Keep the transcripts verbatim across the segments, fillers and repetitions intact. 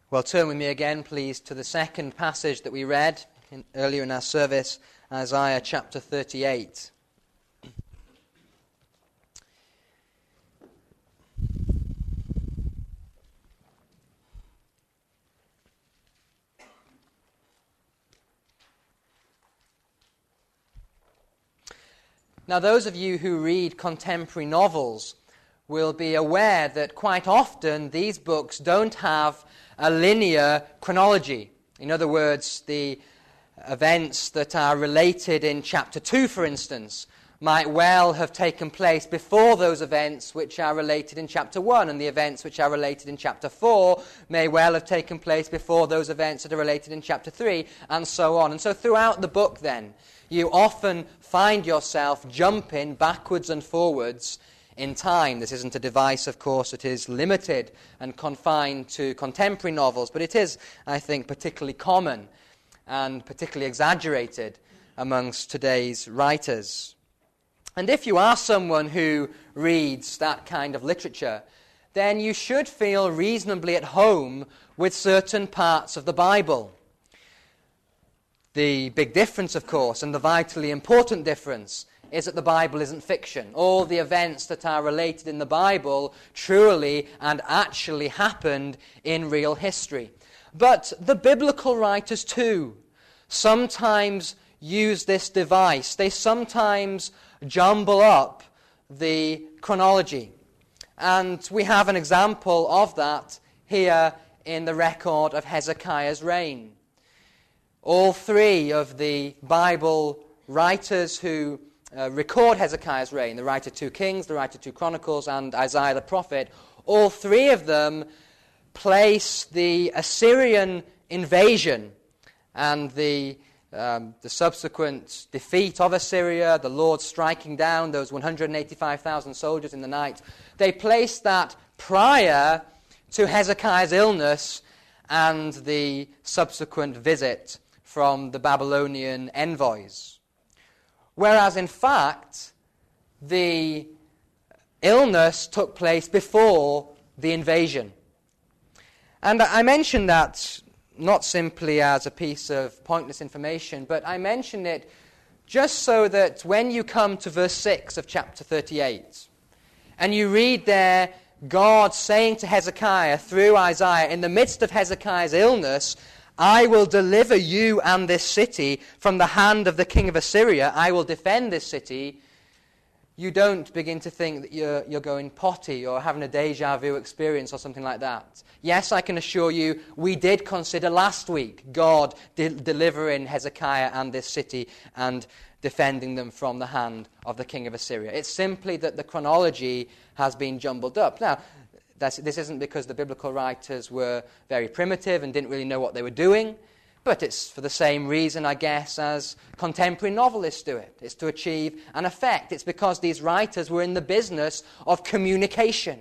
Well, turn with me again, please, to the second passage that we read in, earlier in our service, Isaiah chapter thirty-eight. Now, those of you who read contemporary novels will be aware that quite often these books don't have a linear chronology. In other words, the events that are related in chapter two, for instance, might well have taken place before those events which are related in chapter one, and the events which are related in chapter four may well have taken place before those events that are related in chapter three, and so on. And so throughout the book, then, you often find yourself jumping backwards and forwards in time. This isn't a device, of course, that is limited and confined to contemporary novels, but it is, I think, particularly common and particularly exaggerated amongst today's writers. And if you are someone who reads that kind of literature, then you should feel reasonably at home with certain parts of the Bible. The big difference, of course, and the vitally important difference, is that the Bible isn't fiction. All the events that are related in the Bible truly and actually happened in real history. But the biblical writers too sometimes use this device. They sometimes jumble up the chronology. And we have an example of that here in the record of Hezekiah's reign. All three of the Bible writers who Uh, record Hezekiah's reign, the writer two Kings, the writer two Chronicles, and Isaiah the prophet, all three of them place the Assyrian invasion and the, um, the subsequent defeat of Assyria, the Lord striking down those one hundred eighty-five thousand soldiers in the night, they place that prior to Hezekiah's illness and the subsequent visit from the Babylonian envoys. Whereas, in fact, the illness took place before the invasion. And I mention that not simply as a piece of pointless information, but I mention it just so that when you come to verse six of chapter thirty-eight, and you read there God saying to Hezekiah through Isaiah, in the midst of Hezekiah's illness, I will deliver you and this city from the hand of the king of Assyria. I will defend this city. You don't begin to think that you're, you're going potty or having a deja vu experience or something like that. Yes, I can assure you, we did consider last week God de- delivering Hezekiah and this city and defending them from the hand of the king of Assyria. It's simply that the chronology has been jumbled up. Now, That's, this isn't because the biblical writers were very primitive and didn't really know what they were doing, but it's for the same reason, I guess, as contemporary novelists do it. It's to achieve an effect. It's because these writers were in the business of communication.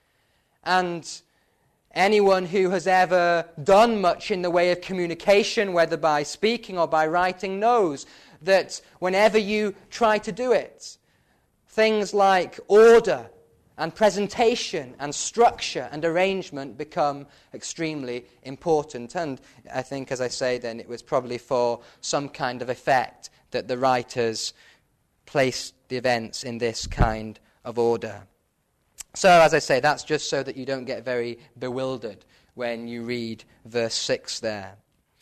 And anyone who has ever done much in the way of communication, whether by speaking or by writing, knows that whenever you try to do it, things like order and presentation and structure and arrangement become extremely important. And I think, as I say then, it was probably for some kind of effect that the writers placed the events in this kind of order. So, as I say, that's just so that you don't get very bewildered when you read verse six there.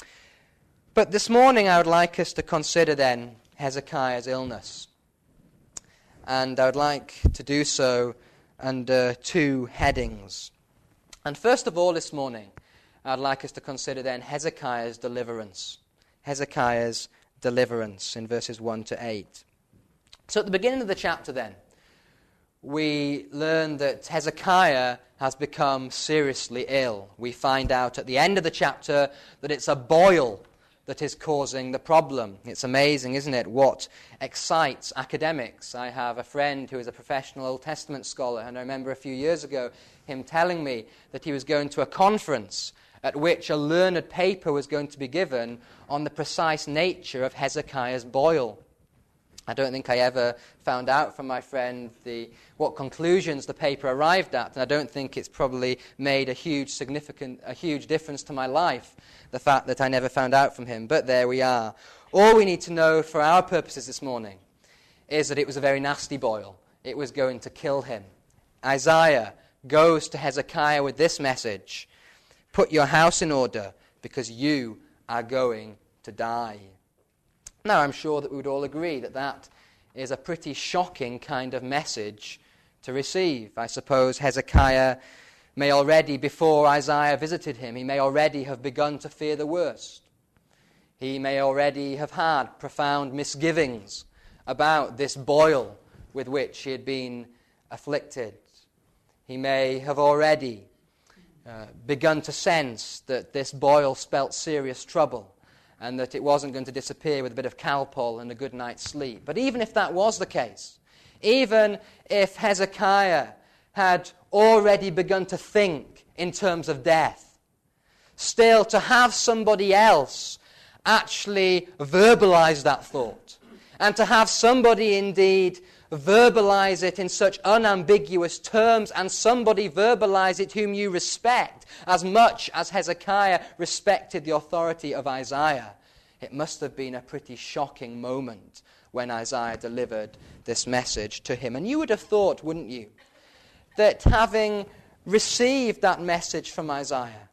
But this morning I would like us to consider then Hezekiah's illness. And I would like to do so under two headings. And first of all this morning, I'd like us to consider then Hezekiah's deliverance. Hezekiah's deliverance in verses one to eight. So at the beginning of the chapter then, we learn that Hezekiah has become seriously ill. We find out at the end of the chapter that it's a boil that is causing the problem. It's amazing, isn't it, what excites academics. I have a friend who is a professional Old Testament scholar, and I remember a few years ago him telling me that he was going to a conference at which a learned paper was going to be given on the precise nature of Hezekiah's boil. I don't think I ever found out from my friend the what conclusions the paper arrived at, and I don't think it's probably made a huge significant, a huge difference to my life, the fact that I never found out from him. But there we are. All we need to know for our purposes this morning is that it was a very nasty boil. It was going to kill him. Isaiah goes to Hezekiah with this message: put your house in order, because you are going to die. Now, I'm sure that we would all agree that that is a pretty shocking kind of message to receive. I suppose Hezekiah may already, before Isaiah visited him, he may already have begun to fear the worst. He may already have had profound misgivings about this boil with which he had been afflicted. He may have already uh, begun to sense that this boil spelt serious trouble, and that it wasn't going to disappear with a bit of Calpol and a good night's sleep. But even if that was the case, even if Hezekiah had already begun to think in terms of death, still to have somebody else actually verbalize that thought, and to have somebody indeed verbalize it in such unambiguous terms, and somebody verbalize it whom you respect as much as Hezekiah respected the authority of Isaiah, it must have been a pretty shocking moment when Isaiah delivered this message to him. And you would have thought, wouldn't you, that having received that message from Isaiah,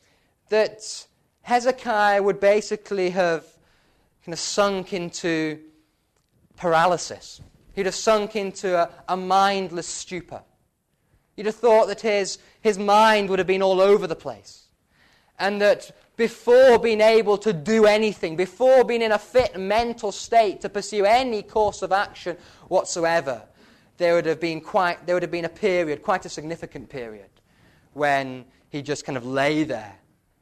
that Hezekiah would basically have kind of sunk into paralysis. He'd have sunk into a, a mindless stupor. You'd have thought that his, his mind would have been all over the place. And that before being able to do anything, before being in a fit mental state to pursue any course of action whatsoever, there would have been quite, there would have been a period, quite a significant period, when he just kind of lay there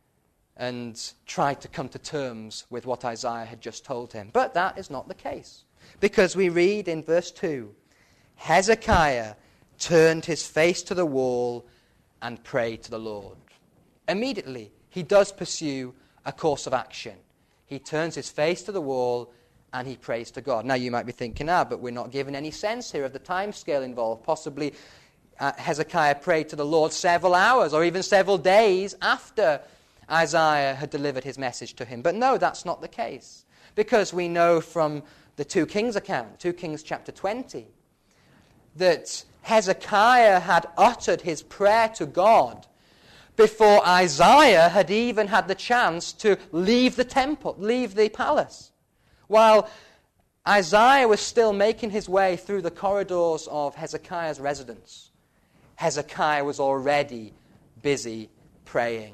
and tried to come to terms with what Isaiah had just told him. But that is not the case. Because we read in verse two, Hezekiah turned his face to the wall and prayed to the Lord. Immediately, he does pursue a course of action. He turns his face to the wall and he prays to God. Now, you might be thinking, ah, but we're not given any sense here of the time scale involved. Possibly uh, Hezekiah prayed to the Lord several hours or even several days after Isaiah had delivered his message to him. But no, that's not the case. Because we know from the two Kings account, two Kings chapter twenty, that Hezekiah had uttered his prayer to God before Isaiah had even had the chance to leave the temple, leave the palace. While Isaiah was still making his way through the corridors of Hezekiah's residence, Hezekiah was already busy praying.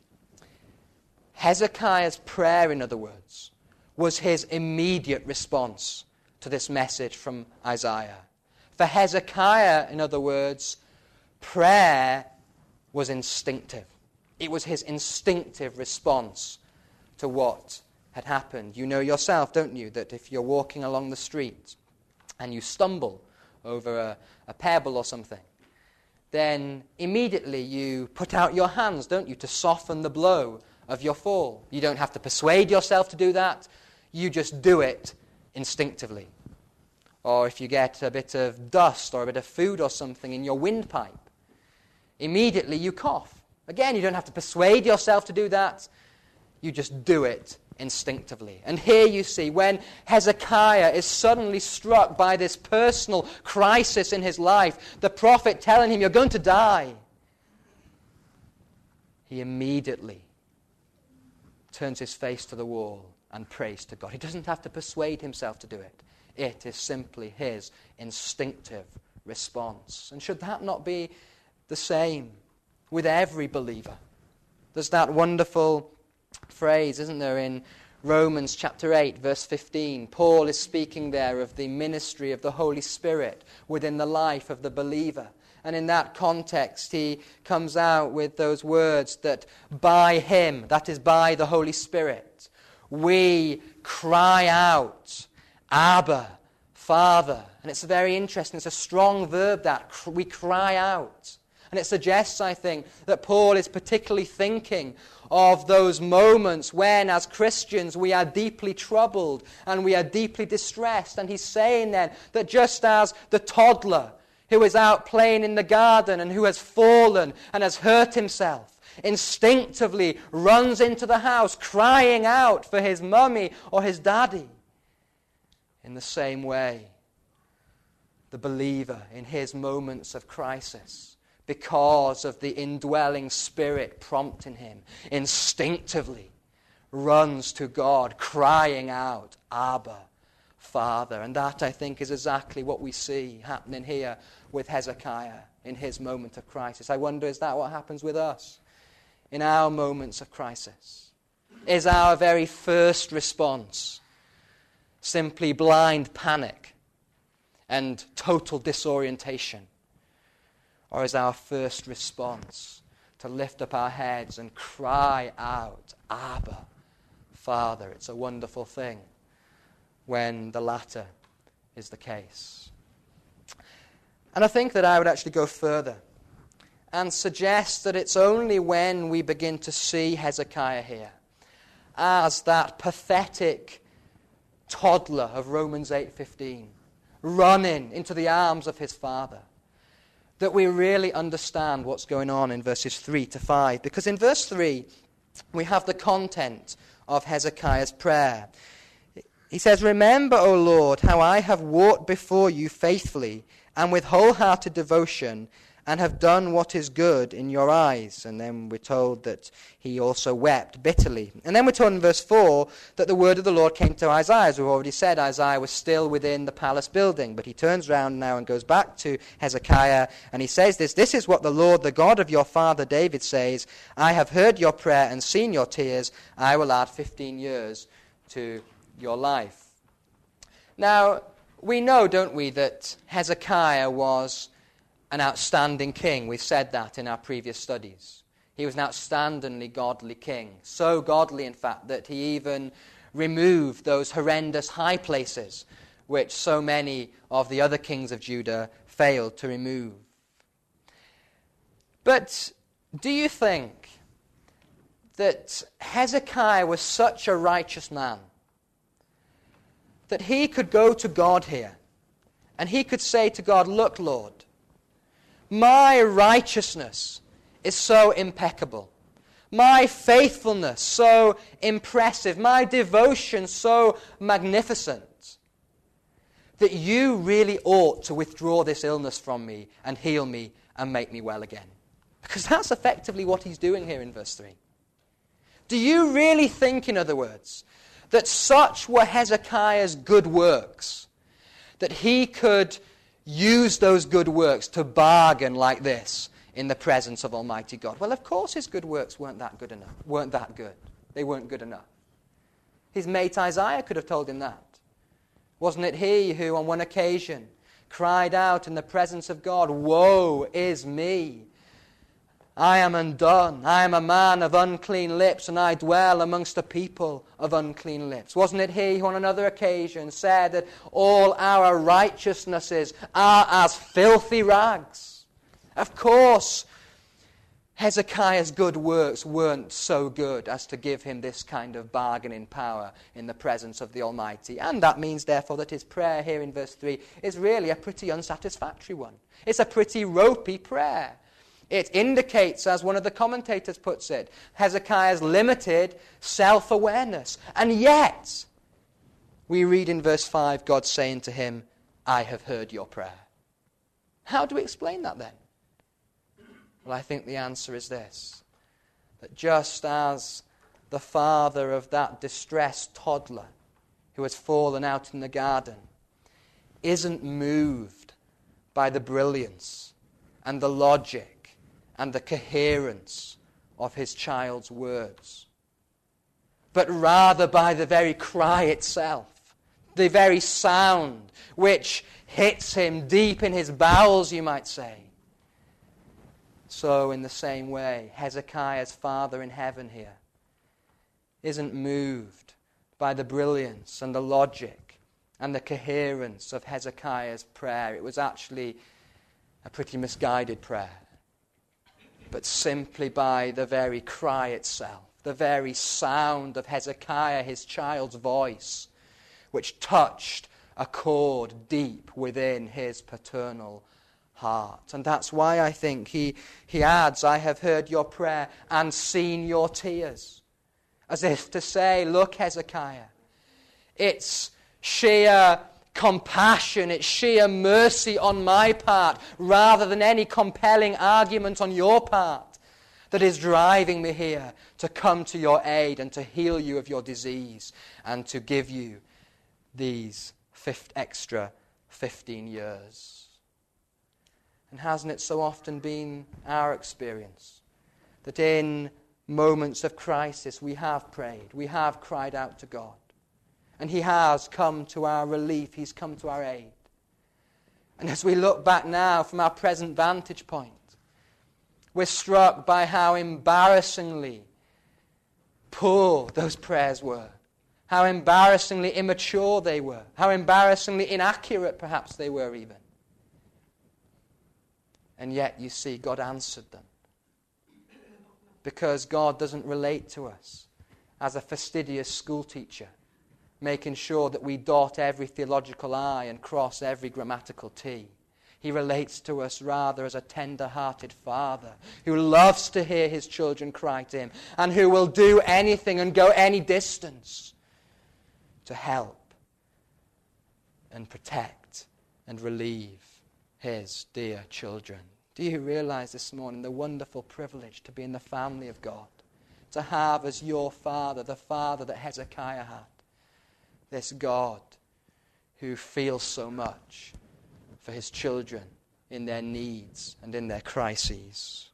Hezekiah's prayer, in other words, was his immediate response to this message from Isaiah. For Hezekiah, in other words, prayer was instinctive. It was his instinctive response to what had happened. You know yourself, don't you, that if you're walking along the street and you stumble over a, a pebble or something, then immediately you put out your hands, don't you, to soften the blow of your fall. You don't have to persuade yourself to do that. You just do it instinctively. Or if you get a bit of dust or a bit of food or something in your windpipe, immediately you cough. Again, you don't have to persuade yourself to do that. You just do it instinctively. And here you see, when Hezekiah is suddenly struck by this personal crisis in his life, the prophet telling him, you're going to die, he immediately turns his face to the wall and prays to God. He doesn't have to persuade himself to do it. It is simply his instinctive response. And should that not be the same with every believer? There's that wonderful phrase, isn't there, in Romans chapter eight, verse fifteen. Paul is speaking there of the ministry of the Holy Spirit within the life of the believer. And in that context, he comes out with those words that by him, that is by the Holy Spirit, we cry out, Abba, Father. And it's very interesting. It's a strong verb that we cry out. And it suggests, I think, that Paul is particularly thinking of those moments when, as Christians, we are deeply troubled and we are deeply distressed. And he's saying then that just as the toddler who is out playing in the garden and who has fallen and has hurt himself instinctively runs into the house crying out for his mummy or his daddy, in the same way, the believer in his moments of crisis, because of the indwelling Spirit prompting him, instinctively runs to God, crying out, Abba, Father. And that, I think, is exactly what we see happening here with Hezekiah in his moment of crisis. I wonder, is that what happens with us in our moments of crisis? Is our very first response simply blind panic and total disorientation? Or is our first response to lift up our heads and cry out, Abba, Father? It's a wonderful thing when the latter is the case. And I think that I would actually go further and suggest that it's only when we begin to see Hezekiah here as that pathetic toddler of Romans eight fifteen, running into the arms of his father, that we really understand what's going on in verses three to five. Because in verse three, we have the content of Hezekiah's prayer. He says, Remember, O Lord, how I have walked before you faithfully and with wholehearted devotion, and have done what is good in your eyes. And then we're told that he also wept bitterly. And then we're told in verse four that the word of the Lord came to Isaiah. As we've already said, Isaiah was still within the palace building, but he turns around now and goes back to Hezekiah, and he says this, This is what the Lord, the God of your father David says, I have heard your prayer and seen your tears. I will add fifteen years to your life. Now, we know, don't we, that Hezekiah was an outstanding king. We've said that in our previous studies. He was an outstandingly godly king. So godly, in fact, that he even removed those horrendous high places which so many of the other kings of Judah failed to remove. But do you think that Hezekiah was such a righteous man that he could go to God here and he could say to God, Look, Lord, my righteousness is so impeccable, my faithfulness so impressive, my devotion so magnificent, that you really ought to withdraw this illness from me and heal me and make me well again. Because that's effectively what he's doing here in verse three. Do you really think, in other words, that such were Hezekiah's good works, that he could use those good works to bargain like this in the presence of Almighty God? Well, of course his good works weren't that good enough. Weren't that good. They weren't good enough. His mate Isaiah could have told him that. Wasn't it he who on one occasion cried out in the presence of God, Woe is me! I am undone. I am a man of unclean lips, and I dwell amongst a people of unclean lips. Wasn't it he who on another occasion said that all our righteousnesses are as filthy rags? Of course, Hezekiah's good works weren't so good as to give him this kind of bargaining power in the presence of the Almighty. And that means, therefore, that his prayer here in verse three is really a pretty unsatisfactory one. It's a pretty ropey prayer. It indicates, as one of the commentators puts it, Hezekiah's limited self-awareness. And yet, we read in verse five, God saying to him, I have heard your prayer. How do we explain that then? Well, I think the answer is this, that just as the father of that distressed toddler who has fallen out in the garden isn't moved by the brilliance and the logic and the coherence of his child's words, but rather by the very cry itself, the very sound which hits him deep in his bowels, you might say. So in the same way, Hezekiah's Father in heaven here isn't moved by the brilliance and the logic and the coherence of Hezekiah's prayer. It was actually a pretty misguided prayer. but simply by the very cry itself, the very sound of Hezekiah, his child's voice, which touched a chord deep within his paternal heart. And that's why I think he, he adds, I have heard your prayer and seen your tears. As if to say, look, Hezekiah, it's sheer compassion, it's sheer mercy on my part, rather than any compelling argument on your part, that is driving me here to come to your aid and to heal you of your disease and to give you these fifth extra fifteen years. And hasn't it so often been our experience that in moments of crisis we have prayed, we have cried out to God, and he has come to our relief, he's come to our aid. And as we look back now from our present vantage point, we're struck by how embarrassingly poor those prayers were, how embarrassingly immature they were, how embarrassingly inaccurate perhaps they were even. And yet you see God answered them. Because God doesn't relate to us as a fastidious schoolteacher, making sure that we dot every theological I and cross every grammatical T. He relates to us rather as a tender-hearted father who loves to hear his children cry to him and who will do anything and go any distance to help and protect and relieve his dear children. Do you realize this morning the wonderful privilege to be in the family of God, to have as your father the father that Hezekiah had, this God who feels so much for his children in their needs and in their crises.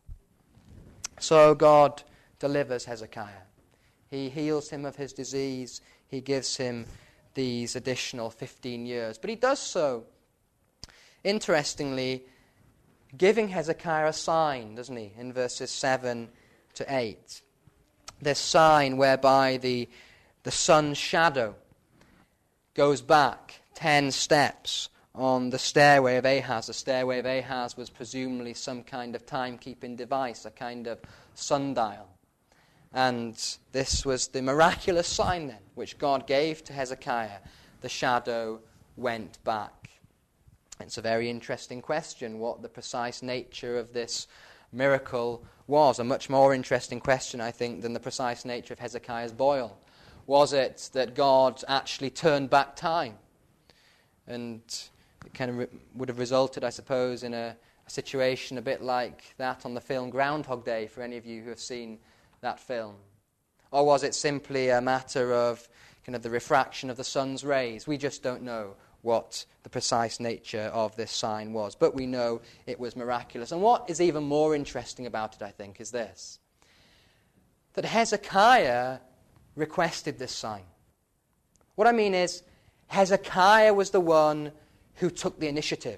So God delivers Hezekiah. He heals him of his disease. He gives him these additional fifteen years. But he does so, interestingly, giving Hezekiah a sign, doesn't he, in verses seven to eight. This sign whereby the, the sun's shadow goes back ten steps on the stairway of Ahaz. The stairway of Ahaz was presumably some kind of timekeeping device, a kind of sundial. And this was the miraculous sign then, which God gave to Hezekiah. The shadow went back. It's a very interesting question what the precise nature of this miracle was. A much more interesting question, I think, than the precise nature of Hezekiah's boil. Was it that God actually turned back time? And it kind of re- would have resulted, I suppose, in a, a situation a bit like that on the film Groundhog Day, for any of you who have seen that film. Or was it simply a matter of kind of the refraction of the sun's rays? We just don't know what the precise nature of this sign was. But we know it was miraculous. And what is even more interesting about it, I think, is this. That Hezekiah requested this sign. What I mean is, Hezekiah was the one who took the initiative.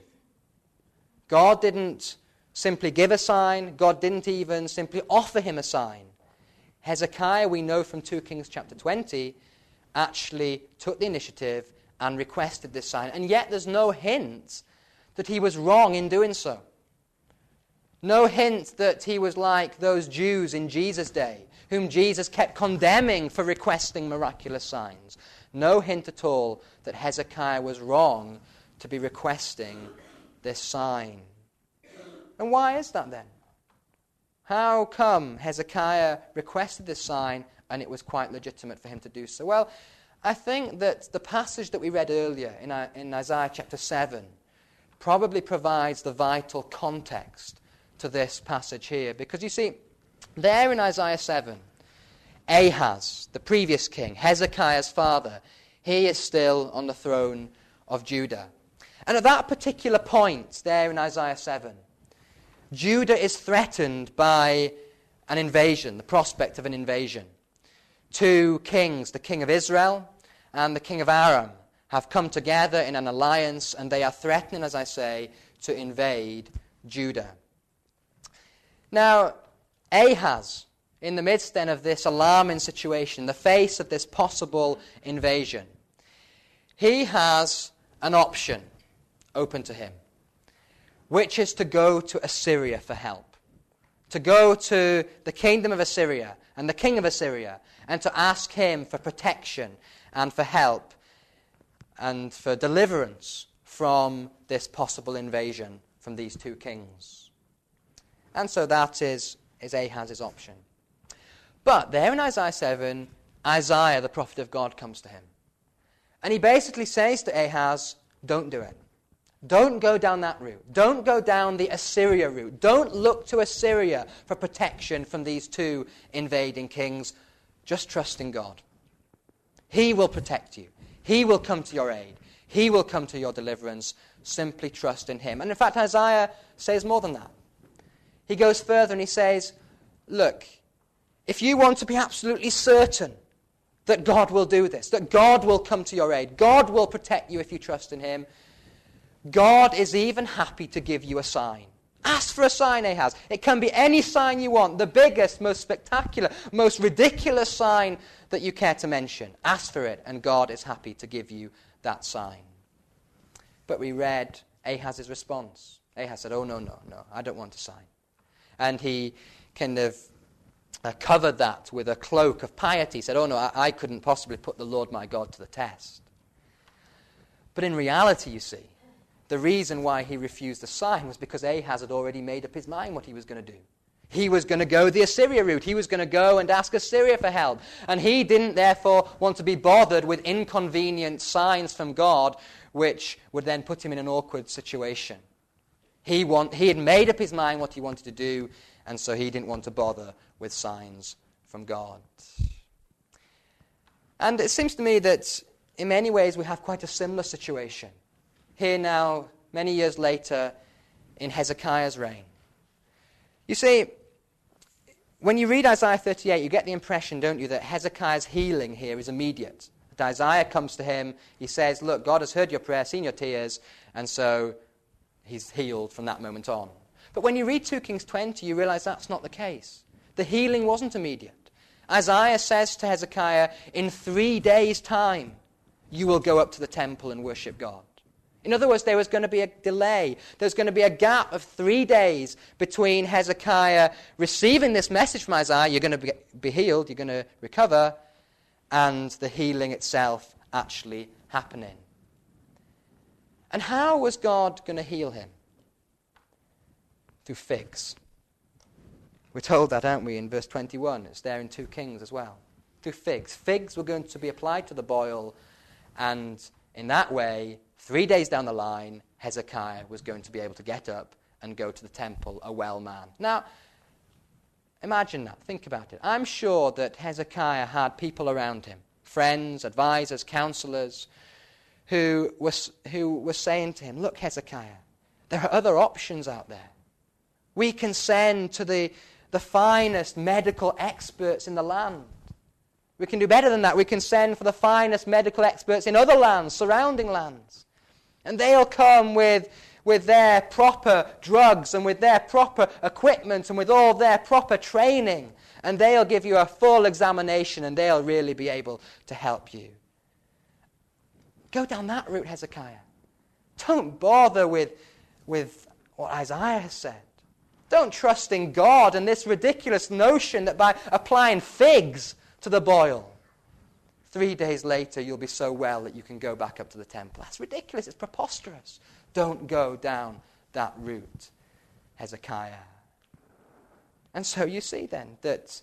God didn't simply give a sign. God didn't even simply offer him a sign. Hezekiah, we know from Second Kings chapter twenty, actually took the initiative and requested this sign. And yet there's no hint that he was wrong in doing so. No hint that he was like those Jews in Jesus' day, whom Jesus kept condemning for requesting miraculous signs. No hint at all that Hezekiah was wrong to be requesting this sign. And why is that then? How come Hezekiah requested this sign and it was quite legitimate for him to do so? Well, I think that the passage that we read earlier in, in Isaiah chapter seven probably provides the vital context to this passage here. Because you see, there in Isaiah seven, Ahaz, the previous king, Hezekiah's father, he is still on the throne of Judah. And at that particular point there in Isaiah seven, Judah is threatened by an invasion, the prospect of an invasion. Two kings, the king of Israel and the king of Aram, have come together in an alliance, and they are threatening, as I say, to invade Judah. Now, Ahaz, in the midst then of this alarming situation, in the face of this possible invasion, he has an option open to him, which is to go to Assyria for help, to go to the kingdom of Assyria and the king of Assyria and to ask him for protection and for help and for deliverance from this possible invasion from these two kings. And so that is, is Ahaz's option. But there in Isaiah seven, Isaiah, the prophet of God, comes to him. And he basically says to Ahaz, don't do it. Don't go down that route. Don't go down the Assyria route. Don't look to Assyria for protection from these two invading kings. Just trust in God. He will protect you. He will come to your aid. He will come to your deliverance. Simply trust in him. And in fact, Isaiah says more than that. He goes further and he says, look, if you want to be absolutely certain that God will do this, that God will come to your aid, God will protect you if you trust in him, God is even happy to give you a sign. Ask for a sign, Ahaz. It can be any sign you want, the biggest, most spectacular, most ridiculous sign that you care to mention. Ask for it, and God is happy to give you that sign. But we read Ahaz's response. Ahaz said, oh, no, no, no, I don't want a sign. And he kind of uh, covered that with a cloak of piety. He said, oh, no, I, I couldn't possibly put the Lord my God to the test. But in reality, you see, the reason why he refused the sign was because Ahaz had already made up his mind what he was going to do. He was going to go the Assyria route. He was going to go and ask Assyria for help. And he didn't, therefore, want to be bothered with inconvenient signs from God, which would then put him in an awkward situation. He, want, he had made up his mind what he wanted to do, and so he didn't want to bother with signs from God. And it seems to me that in many ways we have quite a similar situation here now, many years later, in Hezekiah's reign. You see, when you read Isaiah thirty-eight, you get the impression, don't you, that Hezekiah's healing here is immediate. That Isaiah comes to him, he says, look, God has heard your prayer, seen your tears, and so he's healed from that moment on. But when you read two Kings twenty, you realize that's not the case. The healing wasn't immediate. Isaiah says to Hezekiah, in three days' time, you will go up to the temple and worship God. In other words, there was going to be a delay. There's going to be a gap of three days between Hezekiah receiving this message from Isaiah, you're going to be, be healed, you're going to recover, and the healing itself actually happening. And how was God going to heal him? Through figs. We're told that, aren't we, in verse twenty-one. It's there in two Kings as well. Through figs. Figs were going to be applied to the boil, and in that way, three days down the line, Hezekiah was going to be able to get up and go to the temple, a well man. Now, imagine that. Think about it. I'm sure that Hezekiah had people around him, friends, advisors, counselors, who were, who were saying to him, look, Hezekiah, there are other options out there. We can send to the, the finest medical experts in the land. We can do better than that. We can send for the finest medical experts in other lands, surrounding lands. And they'll come with, with their proper drugs and with their proper equipment and with all their proper training. And they'll give you a full examination and they'll really be able to help you. Go down that route, Hezekiah. Don't bother with, with what Isaiah has said. Don't trust in God and this ridiculous notion that by applying figs to the boil, three days later you'll be so well that you can go back up to the temple. That's ridiculous. It's preposterous. Don't go down that route, Hezekiah. And so you see then that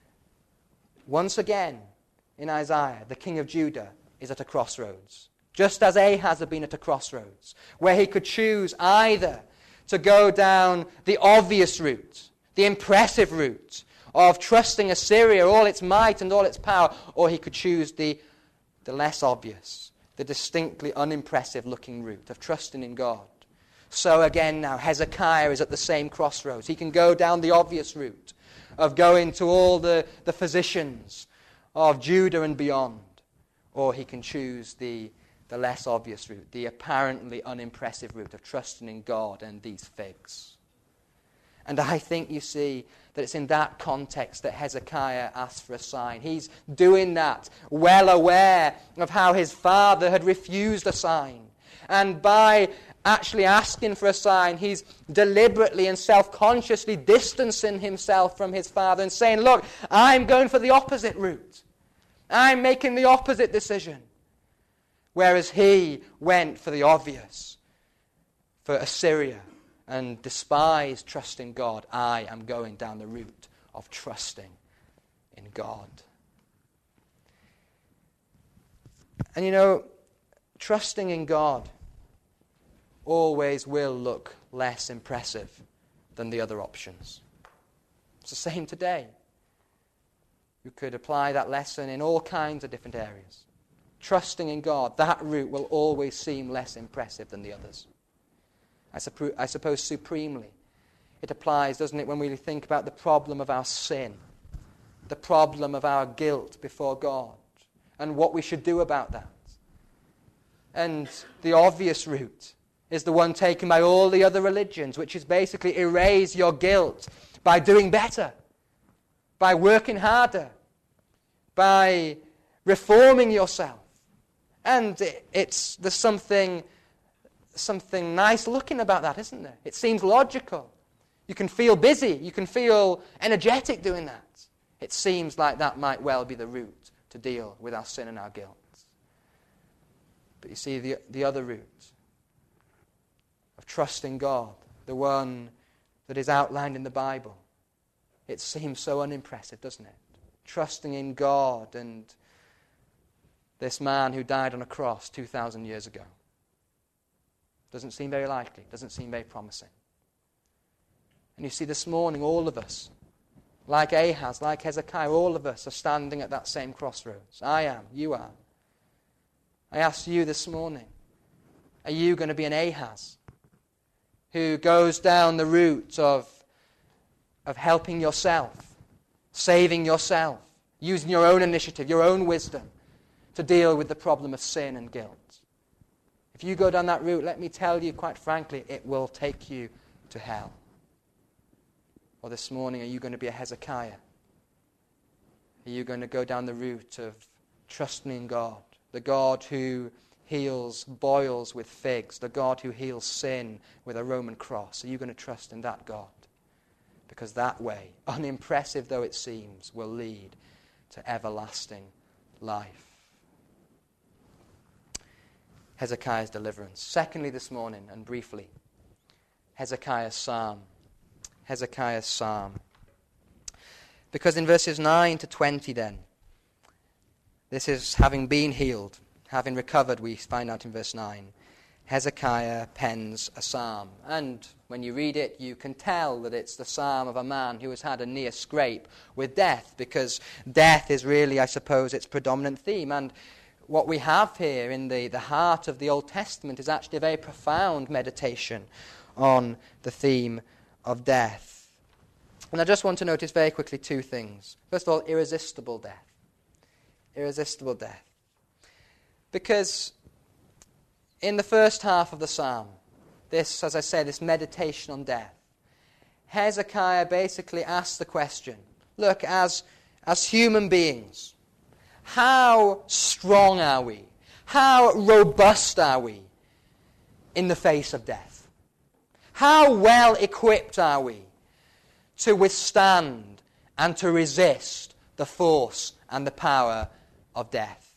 once again in Isaiah, the king of Judah is at a crossroads. Just as Ahaz had been at a crossroads, where he could choose either to go down the obvious route, the impressive route of trusting Assyria, all its might and all its power, or he could choose the, the less obvious, the distinctly unimpressive looking route of trusting in God. So again now, Hezekiah is at the same crossroads. He can go down the obvious route of going to all the, the physicians of Judah and beyond, or he can choose the the less obvious route, the apparently unimpressive route of trusting in God and these figs. And I think you see that it's in that context that Hezekiah asks for a sign. He's doing that, well aware of how his father had refused a sign. And by actually asking for a sign. He's deliberately and self-consciously distancing himself from his Father and saying, look, I'm going for the opposite route. I'm making the opposite decision. Whereas he went for the obvious, for Assyria, and despised trusting God. I am going down the route of trusting in God. And you know, trusting in God always will look less impressive than the other options. It's the same today. You could apply that lesson in all kinds of different areas. Trusting in God, that route will always seem less impressive than the others. I, suppo- I suppose supremely it applies, doesn't it, when we think about the problem of our sin, the problem of our guilt before God, and what we should do about that. And the obvious route is the one taken by all the other religions, which is basically erase your guilt by doing better, by working harder, by reforming yourself. And it, it's there's something something nice looking about that, isn't there? It seems logical. You can feel busy. You can feel energetic doing that. It seems like that might well be the route to deal with our sin and our guilt. But you see, the, the other route of trusting God, the one that is outlined in the Bible, it seems so unimpressive, doesn't it? Trusting in God and this man who died on a cross two thousand years ago. Doesn't seem very likely, doesn't seem very promising. And you see, this morning, all of us, like Ahaz, like Hezekiah, all of us are standing at that same crossroads. I am, you are. I ask you this morning, are you going to be an Ahaz who goes down the route of, of helping yourself, saving yourself, using your own initiative, your own wisdom to deal with the problem of sin and guilt? If you go down that route, let me tell you, quite frankly, it will take you to hell. Or this morning, are you going to be a Hezekiah? Are you going to go down the route of trusting in God, the God who heals boils with figs, the God who heals sin with a Roman cross? Are you going to trust in that God? Because that way, unimpressive though it seems, will lead to everlasting life. Hezekiah's deliverance. Secondly, this morning, and briefly, Hezekiah's psalm. Hezekiah's psalm. Because in verses nine to twenty then, this is having been healed, having recovered, we find out in verse nine. Hezekiah pens a psalm. And when you read it, you can tell that it's the psalm of a man who has had a near scrape with death, because death is really, I suppose, its predominant theme. And what we have here in the, the heart of the Old Testament is actually a very profound meditation on the theme of death. And I just want to notice very quickly two things. First of all, irresistible death. Irresistible death. Because in the first half of the psalm, this, as I say, this meditation on death, Hezekiah basically asks the question, look, as, as human beings, how strong are we? How robust are we in the face of death? How well equipped are we to withstand and to resist the force and the power of death?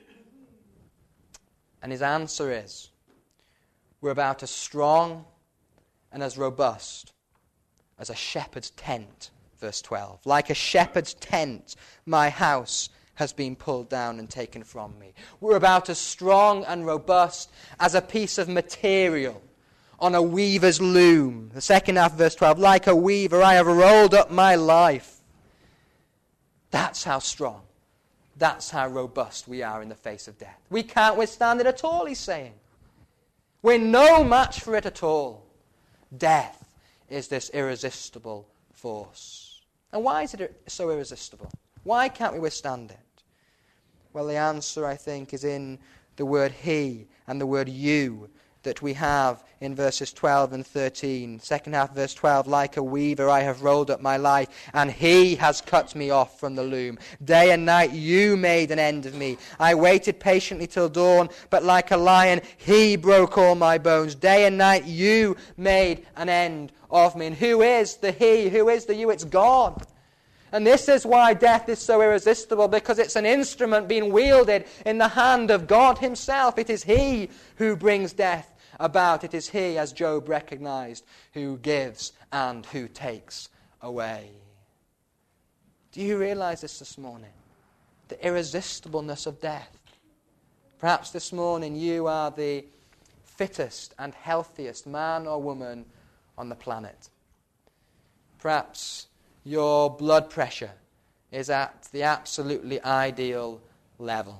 And his answer is, we're about as strong and as robust as a shepherd's tent, verse twelve. Like a shepherd's tent, my house has been pulled down and taken from me. We're about as strong and robust as a piece of material on a weaver's loom. The second half of verse twelve, like a weaver, I have rolled up my life. That's how strong, that's how robust we are in the face of death. We can't withstand it at all, he's saying. We're no match for it at all. Death is this irresistible force. And why is it so irresistible? Why can't we withstand it? Well, the answer, I think, is in the word he and the word you that we have in verses twelve and thirteen. Second half, verse twelve, like a weaver I have rolled up my life, and he has cut me off from the loom. Day and night you made an end of me. I waited patiently till dawn, but like a lion he broke all my bones. Day and night you made an end of me. And who is the he? Who is the you? It's God. And this is why death is so irresistible, because it's an instrument being wielded in the hand of God himself. It is he who brings death about. It is he, as Job recognized, who gives and who takes away. Do you realize this this morning? The irresistibleness of death. Perhaps this morning you are the fittest and healthiest man or woman on the planet. Perhaps your blood pressure is at the absolutely ideal level.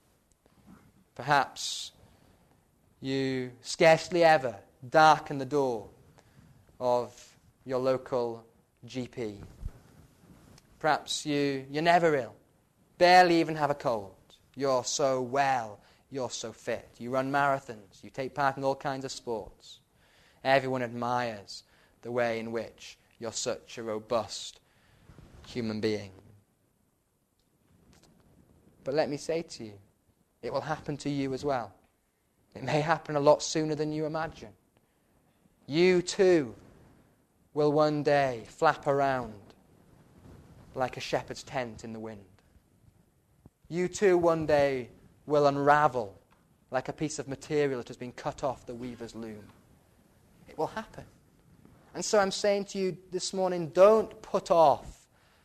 Perhaps you scarcely ever darken the door of your local G P. Perhaps you, you're never ill, barely even have a cold. You're so well, you're so fit. You run marathons, you take part in all kinds of sports. Everyone admires the way in which you're such a robust human being. But let me say to you, it will happen to you as well. It may happen a lot sooner than you imagine. You too will one day flap around like a shepherd's tent in the wind. You too one day will unravel like a piece of material that has been cut off the weaver's loom. It will happen. And so I'm saying to you this morning, don't put off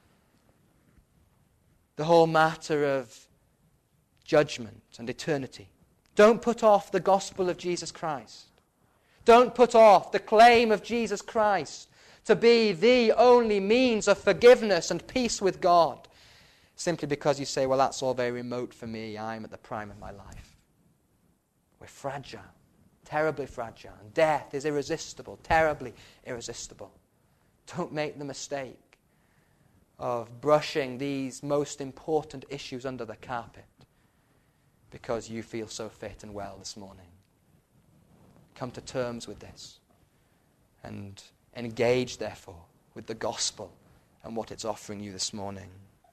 the whole matter of judgment and eternity. Don't put off the gospel of Jesus Christ. Don't put off the claim of Jesus Christ to be the only means of forgiveness and peace with God, simply because you say, well, that's all very remote for me. I'm at the prime of my life. We're fragile. Terribly fragile. And death is irresistible, terribly irresistible. Don't make the mistake of brushing these most important issues under the carpet because you feel so fit and well this morning. Come to terms with this and engage, therefore, with the gospel and what it's offering you this morning.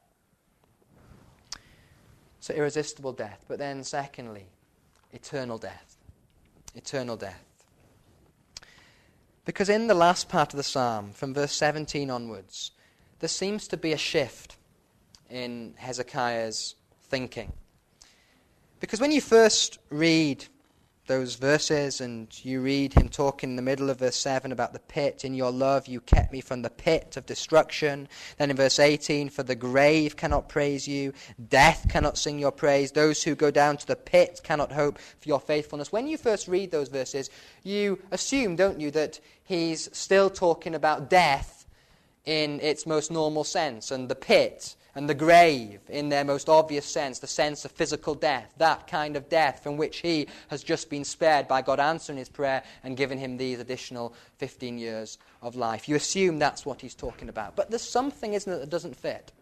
So irresistible death, but then secondly, eternal death. Eternal death. Because in the last part of the psalm, from verse seventeen onwards, there seems to be a shift in Hezekiah's thinking. Because when you first read those verses and you read him talking in the middle of verse seven about the pit, in your love you kept me from the pit of destruction. Then in verse eighteen, for the grave cannot praise you, death cannot sing your praise, those who go down to the pit cannot hope for your faithfulness. When you first read those verses, you assume, don't you, that he's still talking about death in its most normal sense, and the pit and the grave in their most obvious sense, the sense of physical death, that kind of death from which he has just been spared by God answering his prayer and giving him these additional fifteen years of life. You assume that's what he's talking about. But there's something, isn't it, that doesn't fit.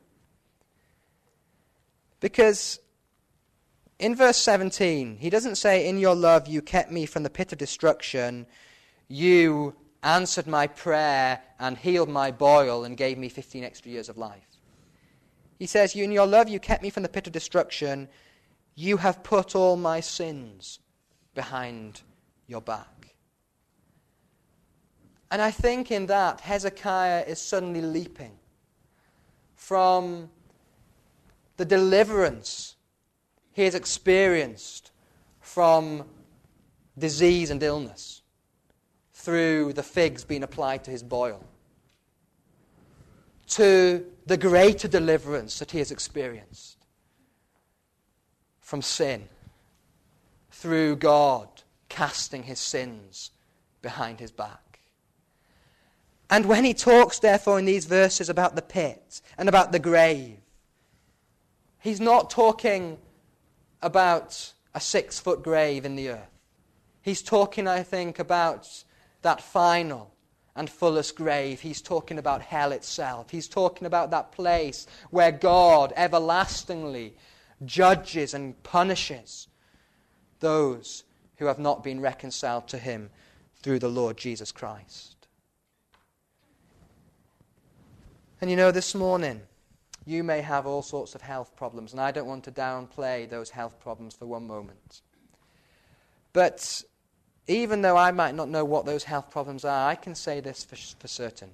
Because in verse seventeen, he doesn't say, in your love you kept me from the pit of destruction, you answered my prayer and healed my boil and gave me fifteen extra years of life. He says, in your love you kept me from the pit of destruction. You have put all my sins behind your back. And I think in that, Hezekiah is suddenly leaping from the deliverance he has experienced from disease and illness through the figs being applied to his boil, to the greater deliverance that he has experienced from sin through God casting his sins behind his back. And when he talks, therefore, in these verses about the pit and about the grave, he's not talking about a six-foot grave in the earth. He's talking, I think, about that final and fullest grave. He's talking about hell itself. He's talking about that place where God everlastingly judges and punishes those who have not been reconciled to him through the Lord Jesus Christ. And you know, this morning, you may have all sorts of health problems, and I don't want to downplay those health problems for one moment. But even though I might not know what those health problems are, I can say this for, for certain.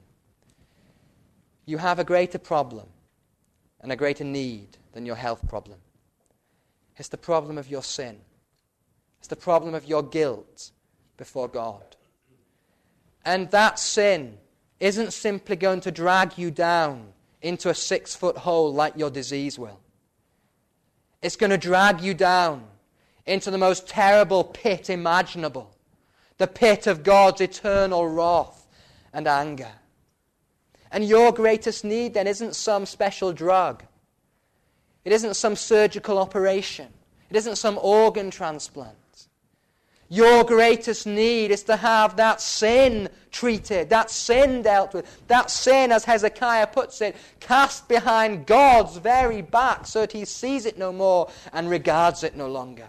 You have a greater problem and a greater need than your health problem. It's the problem of your sin. It's the problem of your guilt before God. And that sin isn't simply going to drag you down into a six-foot hole like your disease will. It's going to drag you down into the most terrible pit imaginable, the pit of God's eternal wrath and anger. And your greatest need then isn't some special drug. It isn't some surgical operation. It isn't some organ transplant. Your greatest need is to have that sin treated, that sin dealt with, that sin, as Hezekiah puts it, cast behind God's very back so that he sees it no more and regards it no longer.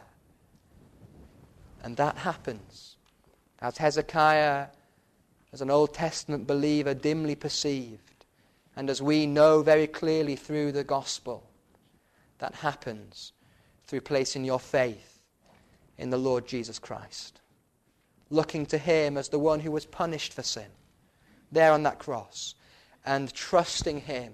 And that happens as Hezekiah, as an Old Testament believer, dimly perceived, and as we know very clearly through the gospel, that happens through placing your faith in the Lord Jesus Christ, looking to him as the one who was punished for sin there on that cross, and trusting him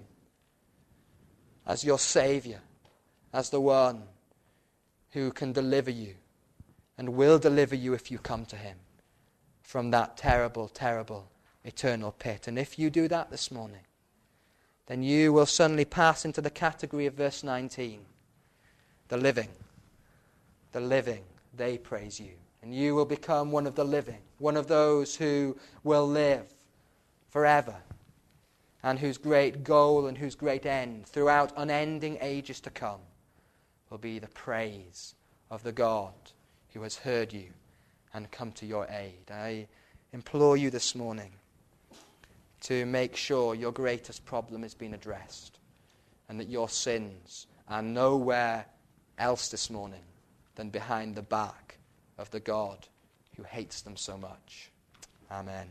as your Savior, as the one who can deliver you and will deliver you if you come to him from that terrible, terrible eternal pit. And if you do that this morning, then you will suddenly pass into the category of verse nineteen. The living. The living. They praise you. And you will become one of the living, one of those who will live forever, and whose great goal and whose great end throughout unending ages to come will be the praise of the God who has heard you and come to your aid. I implore you this morning to make sure your greatest problem has been addressed, and that your sins are nowhere else this morning than behind the back of the God who hates them so much. Amen.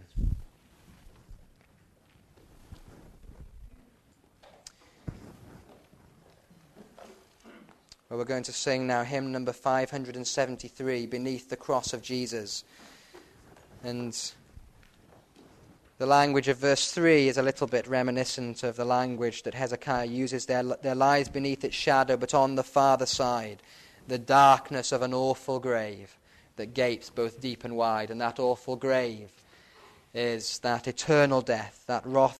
Well, we're going to sing now hymn number five hundred seventy-three, Beneath the Cross of Jesus. And the language of verse three is a little bit reminiscent of the language that Hezekiah uses there. There lies beneath its shadow, but on the farther side, the darkness of an awful grave that gapes both deep and wide. And that awful grave is that eternal death, that wrath